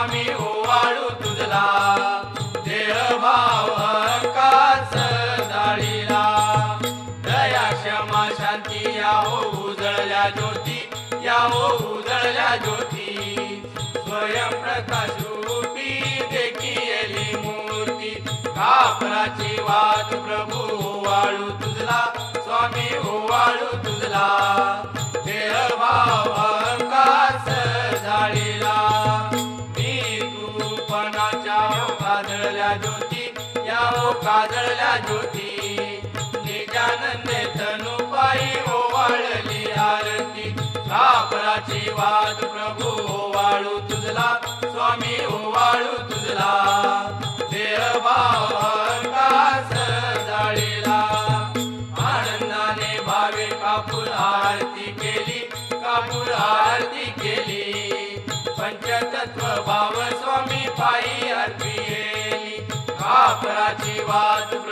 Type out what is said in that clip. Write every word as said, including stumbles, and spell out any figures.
स्वामी ओवाळू तुझला देह भाव अहंकार जाळीला दया क्षमा शांती या हो उजळल्या ज्योती या हो उजळल्या ज्योती स्वयं प्रकाश रूपी देखी येली मूर्ती कापराची वात प्रभू ओवाळू तुझला स्वामी ओवाळू तुझला देह भाव अहंकार जाळीला मी तूपणाच्या काजळल्या ज्योती या हो काजळल्या ज्योती निजानंदे तनुपायी ओवाळली आरती कापराची वात प्रभू ओवाळू तुझला स्वामी ओवाळू तुझला देह भाव अहंकार जाळीला आनंदाने भावे कापूर आरती केली कापूर आरती केली पंचतत्व भाव स्वामी पायी अर्पी कापराची वात